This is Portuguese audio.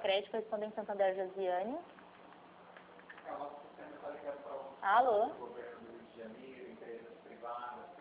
Crédito, correspondente Santander Josiane. Nosso sistema está ligado para o Alô? governo do Rio de Janeiro, empresas privadas.